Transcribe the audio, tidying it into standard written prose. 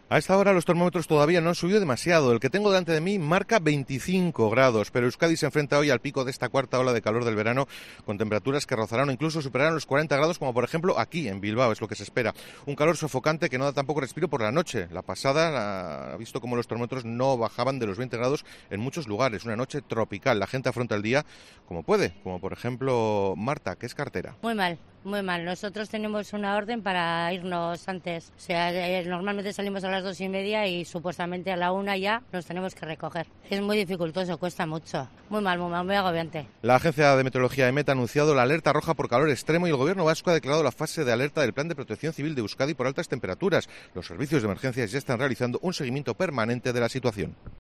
A esta hora los termómetros todavía no han subido demasiado. El que tengo delante de mí marca 25 grados, pero Euskadi se enfrenta hoy al pico de esta cuarta ola de calor del verano, con temperaturas que rozarán o incluso superarán los 40 grados, como por ejemplo aquí en Bilbao, es lo que se espera. Un calor sofocante que no da tampoco respiro por la noche. La pasada ha visto como los termómetros no bajaban de los 20 grados en muchos lugares. Una noche tropical. La gente afronta el día como puede, como por ejemplo Marta, que es cartera. Muy mal. Muy mal. Nosotros tenemos una orden para irnos antes. O sea, normalmente salimos a las 2:30 y supuestamente a la 1 ya nos tenemos que recoger. Es muy dificultoso, cuesta mucho. Muy mal, muy agobiante. La Agencia de Meteorología EMET ha anunciado la alerta roja por calor extremo y el Gobierno vasco ha declarado la fase de alerta del Plan de Protección Civil de Euskadi por altas temperaturas. Los servicios de emergencias ya están realizando un seguimiento permanente de la situación.